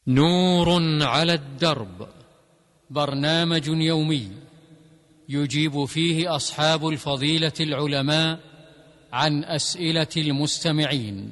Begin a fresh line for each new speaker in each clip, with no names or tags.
نور على الدرب، برنامج يومي يجيب فيه أصحاب الفضيلة العلماء عن أسئلة المستمعين.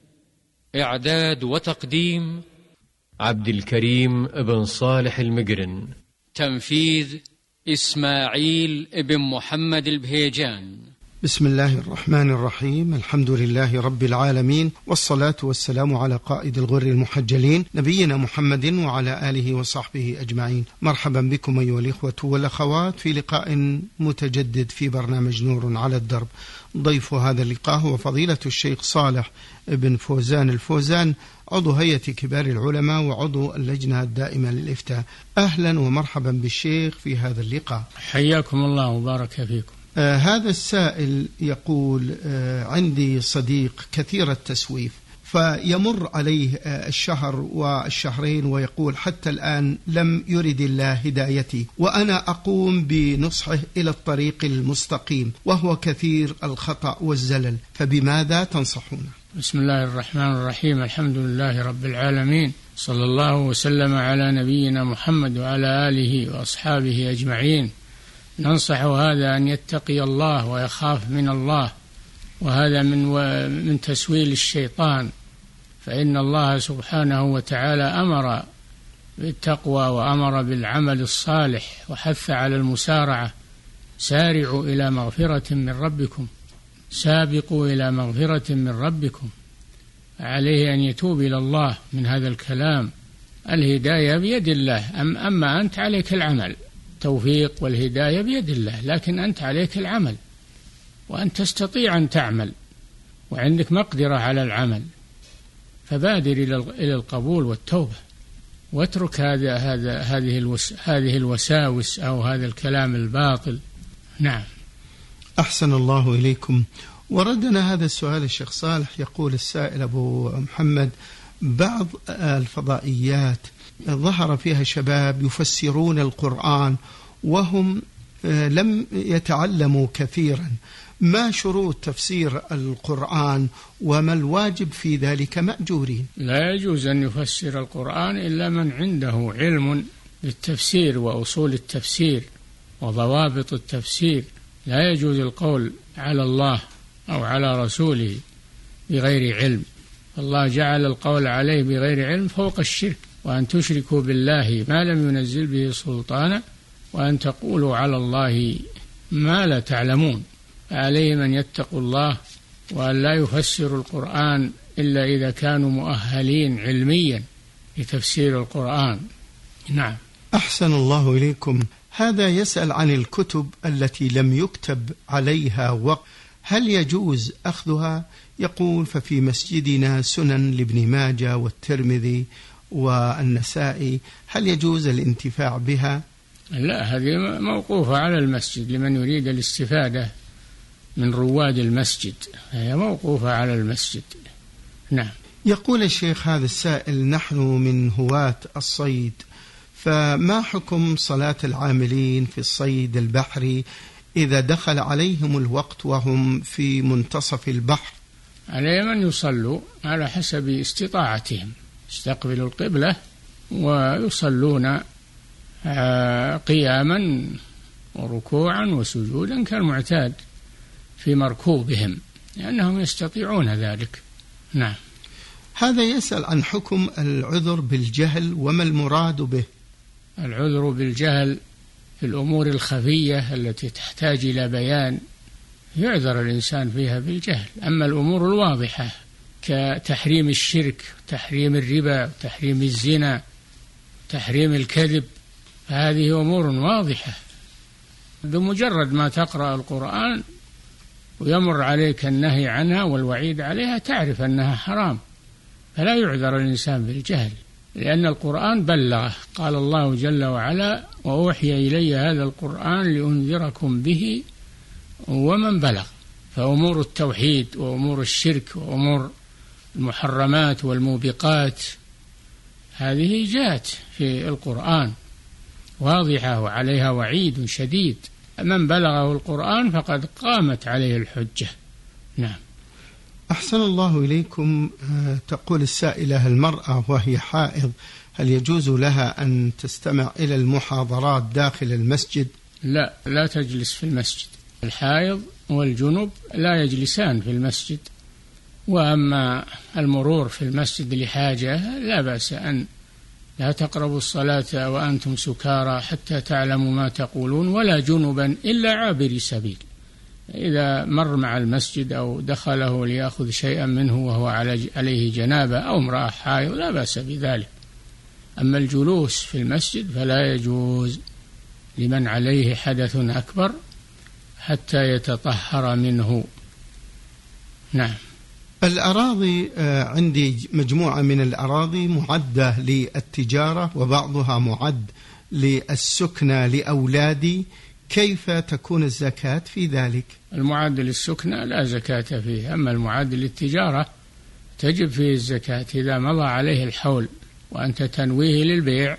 إعداد وتقديم
عبد الكريم بن صالح المقرن.
تنفيذ إسماعيل بن محمد البهيجان.
بسم الله الرحمن الرحيم. الحمد لله رب العالمين، والصلاة والسلام على قائد الغر المحجلين نبينا محمد وعلى آله وصحبه أجمعين. مرحبا بكم أيها الإخوة والأخوات في لقاء متجدد في برنامج نور على الدرب. ضيف هذا اللقاء هو فضيلة الشيخ صالح بن فوزان الفوزان، عضو هيئة كبار العلماء وعضو اللجنة الدائمة للإفتاء. أهلا ومرحبا بالشيخ في هذا اللقاء.
حياكم الله وبارك فيكم.
هذا السائل يقول: عندي صديق كثير التسويف، فيمر عليه الشهر والشهرين ويقول حتى الآن لم يرد الله هدايتي، وأنا أقوم بنصحه إلى الطريق المستقيم وهو كثير الخطأ والزلل، فبماذا تنصحونه؟
بسم الله الرحمن الرحيم. الحمد لله رب العالمين، صلى الله وسلم على نبينا محمد وعلى آله وأصحابه أجمعين. ننصح هذا أن يتقي الله ويخاف من الله، وهذا من تسويل الشيطان، فإن الله سبحانه وتعالى أمر بالتقوى وأمر بالعمل الصالح وحث على المسارعة. سارعوا إلى مغفرة من ربكم، سابقوا إلى مغفرة من ربكم. عليه أن يتوب إلى الله من هذا الكلام. الهداية بيد الله، أما أنت عليك العمل. التوفيق والهداية بيد الله، لكن أنت عليك العمل، وأنت تستطيع أن تعمل وعندك مقدرة على العمل، فبادر إلى القبول والتوبة، واترك هذه الوساوس أو هذا الكلام الباطل. نعم.
أحسن الله إليكم. وردنا هذا السؤال الشيخ صالح. يقول السائل أبو محمد: بعض الفضائيات ظهر فيها شباب يفسرون القرآن وهم لم يتعلموا كثيرا، ما شروط تفسير القرآن وما الواجب في ذلك مأجورين؟
لا يجوز أن يفسر القرآن إلا من عنده علم بالتفسير وأصول التفسير وضوابط التفسير. لا يجوز القول على الله أو على رسوله بغير علم. الله جعل القول عليه بغير علم فوق الشرك، وأن تشركوا بالله ما لم ينزل به سلطانا وأن تقولوا على الله ما لا تعلمون. عليهم أن يتقوا الله وأن لا يفسروا القرآن إلا إذا كانوا مؤهلين علميا لتفسير القرآن. نعم.
أحسن الله إليكم. هذا يسأل عن الكتب التي لم يكتب عليها وقت، هل يجوز أخذها؟ يقول: ففي مسجدنا سنن لابن ماجه والترمذي والنسائي، هل يجوز الانتفاع بها؟
لا، هذه موقوفة على المسجد لمن يريد الاستفادة من رواد المسجد، هي موقوفة على المسجد. نعم.
يقول الشيخ هذا السائل: نحن من هواة الصيد، فما حكم صلاة العاملين في الصيد البحري إذا دخل عليهم الوقت وهم في منتصف البحر؟
عليهم أن يصلوا على حسب استطاعتهم، يستقبلوا القبلة ويصلون قياما وركوعا وسجودا كالمعتاد في مركوبهم، لأنهم يستطيعون ذلك. نعم.
هذا يسأل عن حكم العذر بالجهل وما المراد به؟
العذر بالجهل في الأمور الخفية التي تحتاج إلى بيان يعذر الإنسان فيها بالجهل. أما الأمور الواضحة كتحريم الشرك، تحريم الربا، تحريم الزنا، تحريم الكذب، هذه أمور واضحة، بمجرد ما تقرأ القرآن ويمر عليك النهي عنها والوعيد عليها تعرف أنها حرام، فلا يعذر الإنسان بالجهل، لأن القرآن بلغه. قال الله جل وعلا: وأوحي إلي هذا القرآن لأنذركم به ومن بلغ. فأمور التوحيد وأمور الشرك وأمور المحرمات والموبقات هذه جاءت في القرآن واضحة وعليها وعيد شديد. من بلغه القرآن فقد قامت عليه الحجة. نعم.
أحسن الله إليكم. تقول السائلة: المرأة وهي حائض هل يجوز لها أن تستمع إلى المحاضرات داخل المسجد؟
لا تجلس في المسجد. الحائض والجنب لا يجلسان في المسجد، وأما المرور في المسجد لحاجة لا بأس. أن لا تقربوا الصلاة وأنتم سكارى حتى تعلموا ما تقولون، ولا جنبا إلا عابري سبيل. إذا مر مع المسجد أو دخله ليأخذ شيئا منه وهو عليه جنابة أو امرأة حائض لا بأس بذلك. أما الجلوس في المسجد فلا يجوز لمن عليه حدث أكبر حتى يتطهر منه. نعم.
الأراضي عندي مجموعة من الأراضي معدة للتجارة وبعضها معد للسكنة لأولادي، كيف تكون الزكاة في ذلك؟
المعد للسكنة لا زكاة فيه، أما المعد للتجارة تجب فيه الزكاة إذا مضى عليه الحول وأنت تنويه للبيع،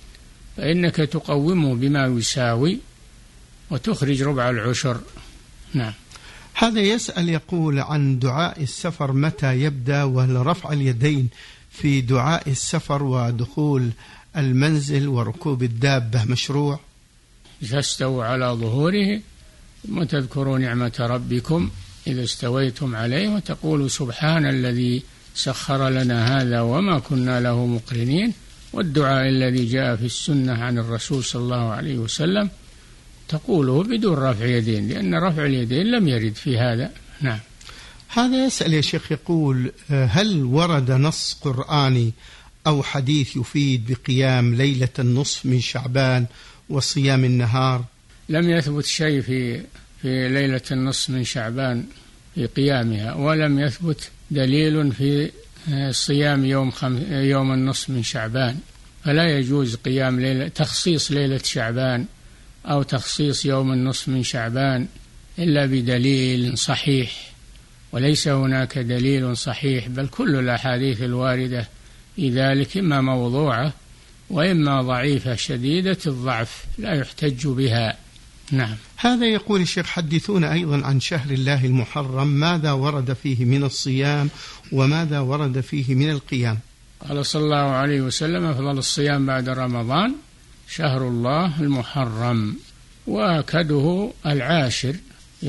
فإنك تقومه بما يساوي وتخرج ربع العشر. نعم.
هذا يسأل يقول عن دعاء السفر متى يبدأ، وهل رفع اليدين في دعاء السفر ودخول المنزل وركوب الدابة مشروع؟
فاستووا على ظهوره ثم تذكروا نعمة ربكم إذا استويتم عليه وتقولوا سبحان الذي سخر لنا هذا وما كنا له مقرنين، والدعاء الذي جاء في السنة عن الرسول صلى الله عليه وسلم تقوله بدون رفع يدين، لأن رفع اليدين لم يرد في هذا. نعم.
هذا يسأل يا شيخ يقول: هل ورد نص قرآني أو حديث يفيد بقيام ليلة النصف من شعبان وصيام النهار؟
لم يثبت شيء في ليلة النصف من شعبان في قيامها، ولم يثبت دليل في صيام يوم النصف من شعبان، فلا يجوز قيام تخصيص ليلة شعبان أو تخصيص يوم النصف من شعبان إلا بدليل صحيح، وليس هناك دليل صحيح، بل كل الأحاديث الواردة في ذلك إما موضوعة وإما ضعيفة شديدة الضعف لا يحتج بها. نعم.
هذا يقول الشيخ: حدثونا أيضا عن شهر الله المحرم، ماذا ورد فيه من الصيام وماذا ورد فيه من القيام؟
قال صلى الله عليه وسلم: أفضل الصيام بعد رمضان شهر الله المحرم، وأكده العاشر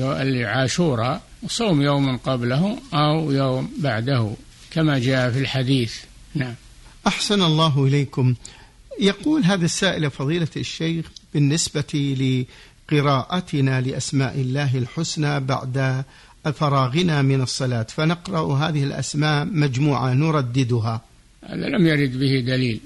عاشوراء، وصوم يوم قبله أو يوم بعده كما جاء في الحديث. نعم.
أحسن الله إليكم. يقول هذا السائل: فضيلة الشيخ، بالنسبة لقراءتنا لأسماء الله الحسنى بعد فراغنا من الصلاة، فنقرأ هذه الأسماء مجموعة نرددها،
هذا لم يرد به دليل.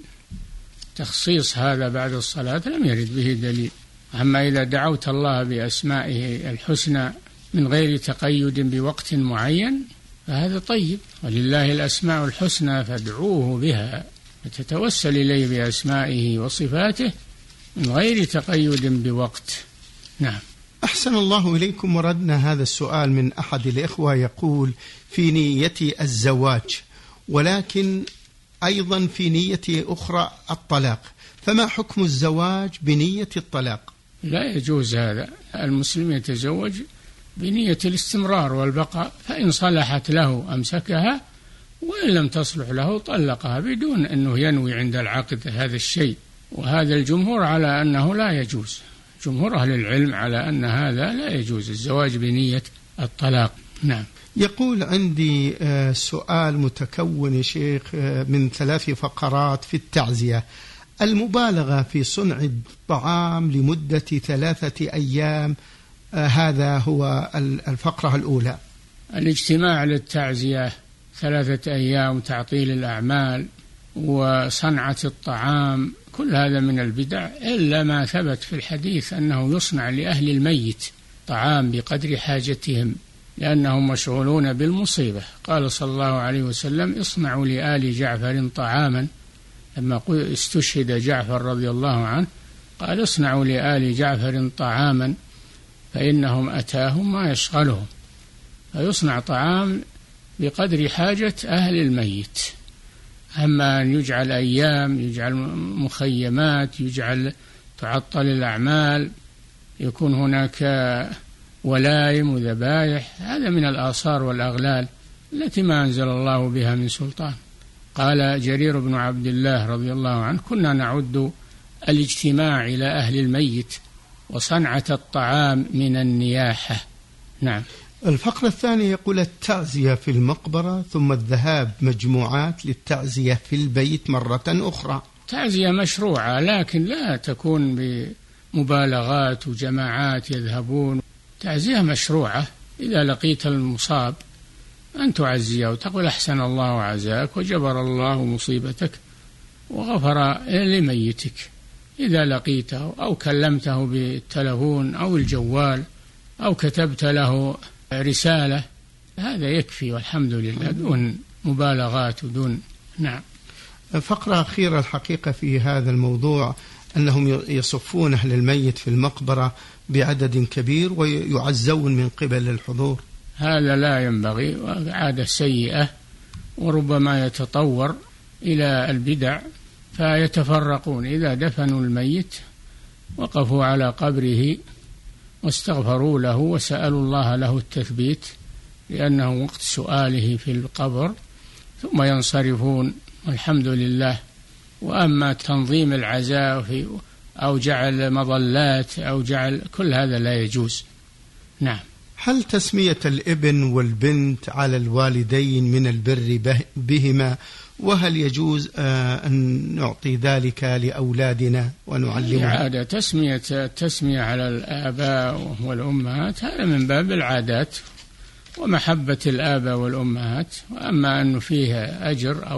تخصيص هذا بعد الصلاة لم يرد به دليل. أما إذا دعوت الله بأسمائه الحسنى من غير تقيد بوقت معين فهذا طيب، ولله الأسماء الحسنى فادعوه بها، فتتوسل إليه بأسمائه وصفاته من غير تقيد بوقت. نعم.
أحسن الله إليكم. وردنا هذا السؤال من أحد الإخوة يقول: في نيتي الزواج، ولكن أيضا في نية أخرى الطلاق، فما حكم الزواج بنية الطلاق؟
لا يجوز هذا. المسلم يتزوج بنية الاستمرار والبقاء، فإن صلحت له أمسكها، وإن لم تصلح له طلقها بدون أنه ينوي عند العقد هذا الشيء. وهذا الجمهور على أنه لا يجوز، جمهور أهل العلم على أن هذا لا يجوز الزواج بنية الطلاق. نعم.
يقول: عندي سؤال متكون يا شيخ من 3 فقرات في التعزية: المبالغة في صنع الطعام لمدة 3 أيام، هذا هو الفقرة الأولى.
الاجتماع للتعزية 3 أيام، تعطيل الأعمال وصنعة الطعام، كل هذا من البدع، إلا ما ثبت في الحديث أنه يصنع لأهل الميت طعام بقدر حاجتهم لأنهم مشغولون بالمصيبة. قال صلى الله عليه وسلم: اصنعوا لآل جعفر طعاما، لما استشهد جعفر رضي الله عنه قال: اصنعوا لآل جعفر طعاما فإنهم أتاهم ما يشغلهم. فيصنع طعام بقدر حاجة أهل الميت. أما أن يجعل أيام، يجعل مخيمات، تعطل الأعمال، يكون هناك ولائم وذبائح، هذا من الآثار والأغلال التي ما أنزل الله بها من سلطان. قال جرير بن عبد الله رضي الله عنه: كنا نعد الاجتماع إلى أهل الميت وصنعة الطعام من النياحة. نعم.
الفقرة الثانية يقول: التعزية في المقبرة ثم الذهاب مجموعات للتعزية في البيت مرة أخرى.
تعزية مشروعة، لكن لا تكون بمبالغات وجماعات يذهبون. تعزية مشروعة، إذا لقيت المصاب أن تعزيه وتقول: أحسن الله عزاك وجبر الله مصيبتك وغفر لميتك. إذا لقيته أو كلمته بالتلفون أو الجوال أو كتبت له رسالة، هذا يكفي والحمد لله، دون مبالغات ودون. نعم.
فقرة أخيرة الحقيقة في هذا الموضوع، أنهم يصفون أهل الميت في المقبرة بعدد كبير ويعزون من قبل الحضور.
هذا لا ينبغي، وعادة سيئة، وربما يتطور إلى البدع فيتفرقون. إذا دفنوا الميت وقفوا على قبره واستغفروا له وسألوا الله له التثبيت، لأنه وقت سؤاله في القبر، ثم ينصرفون والحمد لله. وأما تنظيم العزاء أو جعل مظلات أو جعل، كل هذا لا يجوز. نعم.
هل تسمية الابن والبنت على الوالدين من البر بهما، وهل يجوز أن نعطي ذلك لأولادنا ونعلمهم؟
عادة التسمية على الآباء والأمهات هذا من باب العادات ومحبة الآباء والأمهات. وأما أنه فيه أجر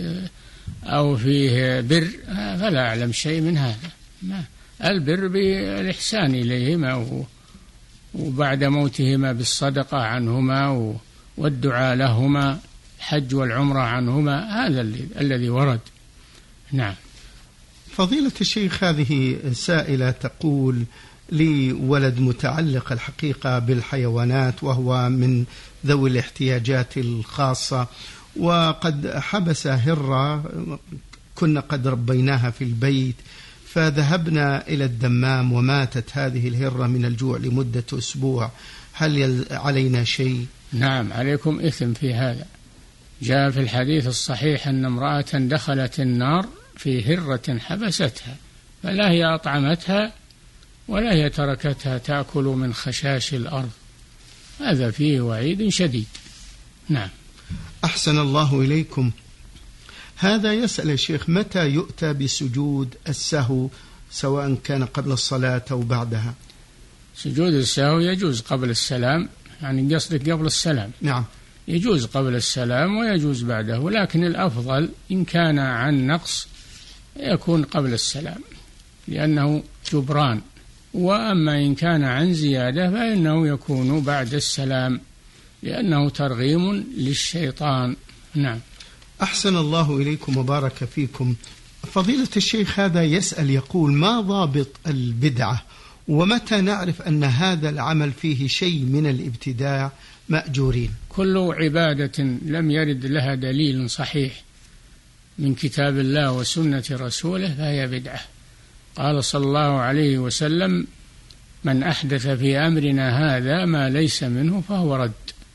أو فيه بر فلا أعلم شيء من هذا. البر بالإحسان إليهما وبعد موتهما بالصدقة عنهما والدعاء لهما، الحج والعمرة عنهما، هذا الذي ورد. نعم.
فضيلة الشيخ، هذه سائلة تقول: لي ولد متعلق الحقيقة بالحيوانات وهو من ذوي الاحتياجات الخاصة، وقد حبس هرة كنا قد ربيناها في البيت، فذهبنا إلى الدمام وماتت هذه الهرة من الجوع لمدة أسبوع، هل علينا شيء؟
نعم، عليكم إثم في هذا. جاء في الحديث الصحيح أن امرأة دخلت النار في هرة حبستها، فلا هي أطعمتها ولا هي تركتها تأكل من خشاش الأرض، هذا فيه وعيد شديد. نعم.
أحسن الله إليكم. هذا يسأل الشيخ: متى يؤتى بسجود السهو سواء كان قبل الصلاة أو بعدها؟
سجود السهو يجوز قبل السلام، يعني قصدك قبل السلام.
نعم،
يجوز قبل السلام ويجوز بعده، لكن الأفضل إن كان عن نقص يكون قبل السلام لأنه جبران، وأما إن كان عن زيادة فإنه يكون بعد السلام لأنه ترغيم للشيطان. نعم.
أحسن الله إليكم وبارك فيكم. فضيلة الشيخ، هذا يسأل يقول: ما ضابط البدعة، ومتى نعرف أن هذا العمل فيه شيء من الابتداع مأجورين؟
كل عبادة لم يرد لها دليل صحيح من كتاب الله وسنة رسوله فهي بدعة. قال صلى الله عليه وسلم: من أحدث في أمرنا هذا ما ليس منه فهو رد.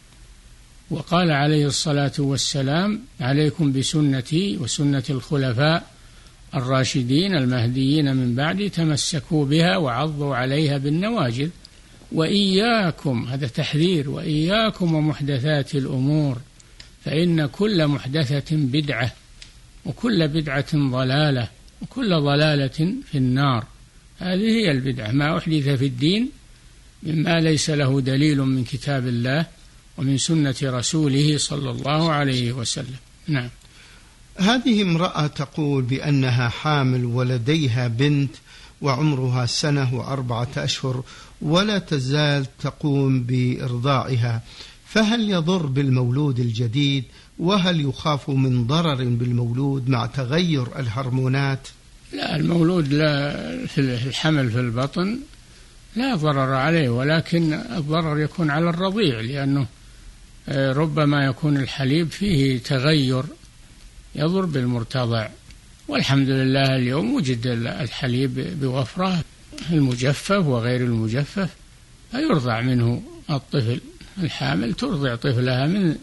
وقال عليه الصلاة والسلام: عليكم بسنتي وسنة الخلفاء الراشدين المهديين من بعدي، تمسكوا بها وعضوا عليها بالنواجذ، وإياكم، هذا تحذير، وإياكم ومحدثات الأمور، فإن كل محدثة بدعة وكل بدعة ضلالة وكل ضلالة في النار. هذه هي البدعة، ما أحدث في الدين مما ليس له دليل من كتاب الله ومن سنة رسوله صلى الله عليه وسلم. نعم.
هذه امرأة تقول بأنها حامل ولديها بنت وعمرها 1 و4 أشهر ولا تزال تقوم بإرضاعها، فهل يضر بالمولود الجديد؟ وهل يخاف من ضرر بالمولود مع تغير الهرمونات؟
لا، المولود لا في الحمل في البطن لا ضرر عليه، ولكن الضرر يكون على الرضيع، لأنه ربما يكون الحليب فيه تغير يضر بالمرتضع. والحمد لله اليوم وجد الحليب بوفرة، المجفف وغير المجفف، فيرضع منه الطفل. الحامل ترضع طفلها من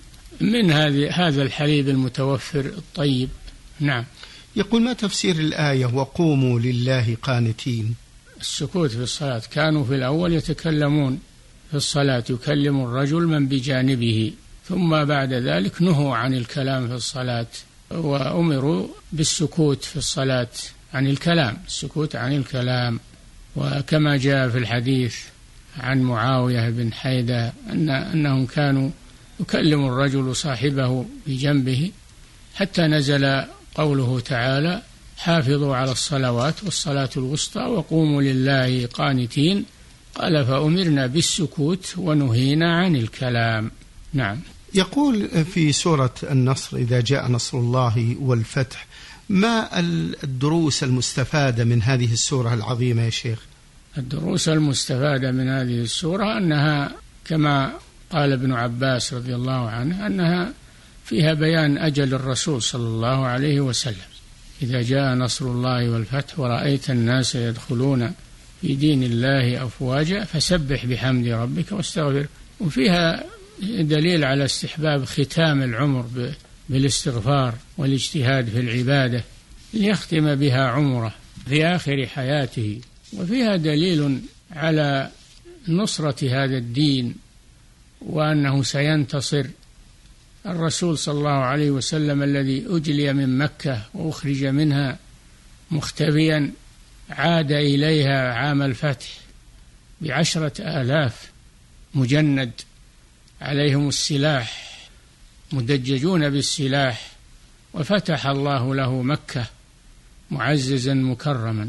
من هذا الحليب المتوفر الطيب. نعم.
يقول: ما تفسير الآية وقوموا لله قانتين؟
السكوت في الصلاة، كانوا في الأول يتكلمون في الصلاة، يكلم الرجل من بجانبه، ثم بعد ذلك نهوا عن الكلام في الصلاة وأمروا بالسكوت في الصلاة عن الكلام، السكوت عن الكلام. وكما جاء في الحديث عن معاوية بن حيدة أنهم كانوا يكلم الرجل صاحبه بجنبه حتى نزل قوله تعالى: حافظوا على الصلوات والصلاة الوسطى وقوموا لله قانتين. قال: فأمرنا بالسكوت ونهينا عن الكلام. نعم.
يقول في سورة النصر: إذا جاء نصر الله والفتح، ما الدروس المستفادة من هذه السورة العظيمة يا شيخ؟
الدروس المستفادة من هذه السورة أنها كما قال ابن عباس رضي الله عنه أنها فيها بيان أجل الرسول صلى الله عليه وسلم. إذا جاء نصر الله والفتح ورأيت الناس يدخلون في دين الله أفواجا فسبح بحمد ربك واستغفر. وفيها دليل على استحباب ختام العمر بالاستغفار والاجتهاد في العبادة ليختم بها عمره في آخر حياته. وفيها دليل على نصرة هذا الدين وأنه سينتصر. الرسول صلى الله عليه وسلم الذي أجلي من مكة وأخرج منها مختبيا عاد إليها عام الفتح ب10,000 مجند عليهم السلاح، مدججون بالسلاح، وفتح الله له مكة معززا مكرما.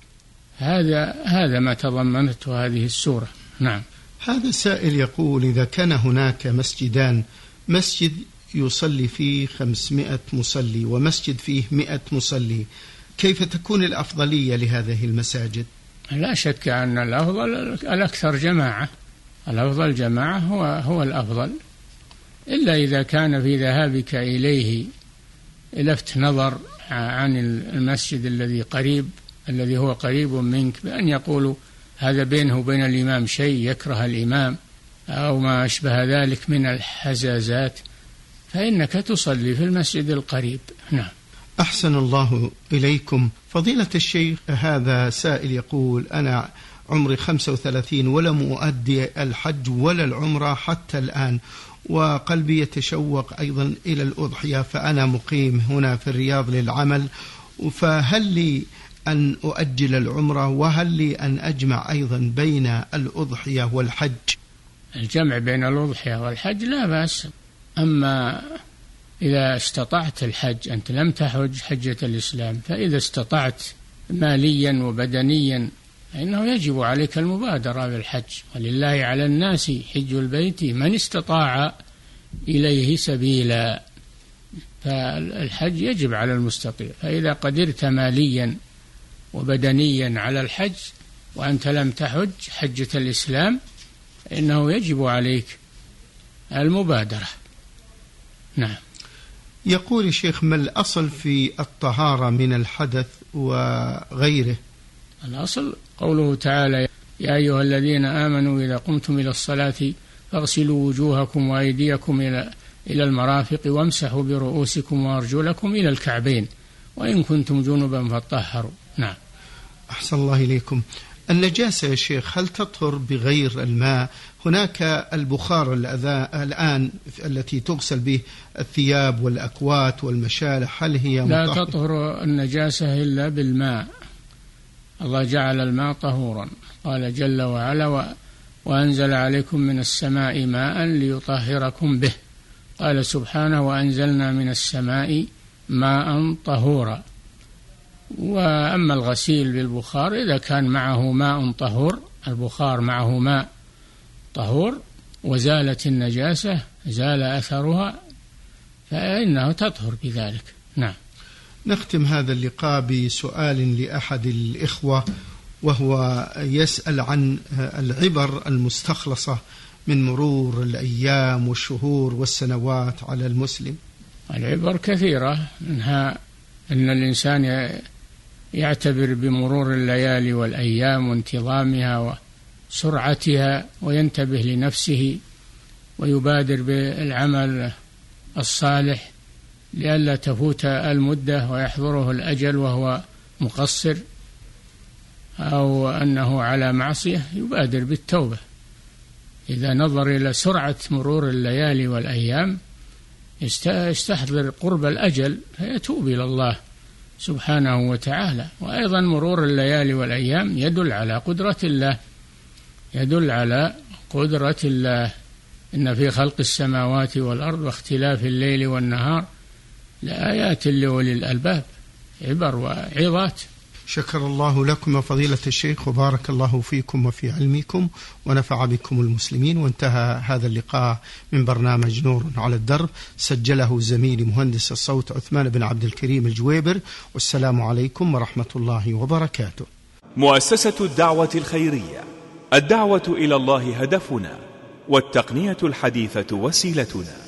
هذا ما تضمنته هذه السورة. نعم.
هذا سائل يقول: إذا كان هناك مسجدان، مسجد يصلي فيه 500 مصلي ومسجد فيه 100 مصلي، كيف تكون الأفضلية لهذه المساجد؟
لا شك أن الأفضل الأكثر جماعة، الأفضل جماعة هو الأفضل، إلا إذا كان في ذهابك إليه لفت نظر عن المسجد الذي هو قريب منك، بأن يقولوا هذا بينه وبين الإمام شيء، يكره الإمام أو ما أشبه ذلك من الحزازات، فإنك تصلي في المسجد القريب. نعم.
أحسن الله إليكم فضيلة الشيخ. هذا سائل يقول: أنا عمري 35 ولم أؤدي الحج ولا العمرة حتى الآن، وقلبي يتشوق أيضا إلى الأضحية، فأنا مقيم هنا في الرياض للعمل، فهل لي أن أؤجل العمرة وهل لي أن أجمع أيضا بين الأضحية والحج؟
الجمع بين الأضحية والحج لا بأس، أما إذا استطعت الحج، أنت لم تحج حجة الإسلام، فإذا استطعت ماليا وبدنيا فإنه يجب عليك المبادرة بالحج، ولله على الناس حج البيت من استطاع إليه سبيلا، فالحج يجب على المستطيع. فإذا قدرت ماليا وبدنيا على الحج وأنت لم تحج حجة الإسلام إنه يجب عليك المبادرة. نعم.
يقول الشيخ: ما الأصل في الطهارة من الحدث وغيره؟
الأصل قوله تعالى: يا أيها الذين آمنوا إذا قمتم إلى الصلاة فاغسلوا وجوهكم وأيديكم إلى المرافق وامسحوا برؤوسكم وأرجلكم إلى الكعبين وإن كنتم جنبا فاطهروا. نعم.
أحسن الله إليكم. النجاسة يا شيخ هل تطهر بغير الماء؟ هناك البخار الآن التي تغسل به الثياب والأكوات والمشالح، هل هي
لا تطهر النجاسة إلا بالماء. الله جعل الماء طهورا، قال جل وعلا: وأنزل عليكم من السماء ماء ليطهركم به. قال سبحانه: وأنزلنا من السماء ماء طهورا. وأما الغسيل بالبخار إذا كان معه ماء طهور، البخار معه ماء طهور وزالت النجاسة، زال أثرها، فإنه تطهر بذلك. نعم.
نختم هذا اللقاء بسؤال لأحد الإخوة، وهو يسأل عن العبر المستخلصة من مرور الأيام والشهور والسنوات على المسلم.
العبر كثيرة، منها أن الإنسان يعتبر بمرور الليالي والأيام وانتظامها وسرعتها، وينتبه لنفسه ويبادر بالعمل الصالح لئلا تفوت المدة ويحضره الأجل وهو مقصر أو أنه على معصية، يبادر بالتوبة. إذا نظر إلى سرعة مرور الليالي والأيام يستحضر قرب الأجل فيتوب إلى الله سبحانه وتعالى. وأيضا مرور الليالي والأيام يدل على قدرة الله، يدل على قدرة الله. إن في خلق السماوات والأرض واختلاف الليل والنهار لآيات لأولي الألباب، عبر وعظات.
شكر الله لكم فضيلة الشيخ، وبارك الله فيكم وفي علمكم ونفع بكم المسلمين. وانتهى هذا اللقاء من برنامج نور على الدرب، سجله زميلي مهندس الصوت عثمان بن عبد الكريم الجويبر، والسلام عليكم ورحمة الله وبركاته.
مؤسسة الدعوة الخيرية، الدعوة إلى الله هدفنا، والتقنية الحديثة وسيلتنا.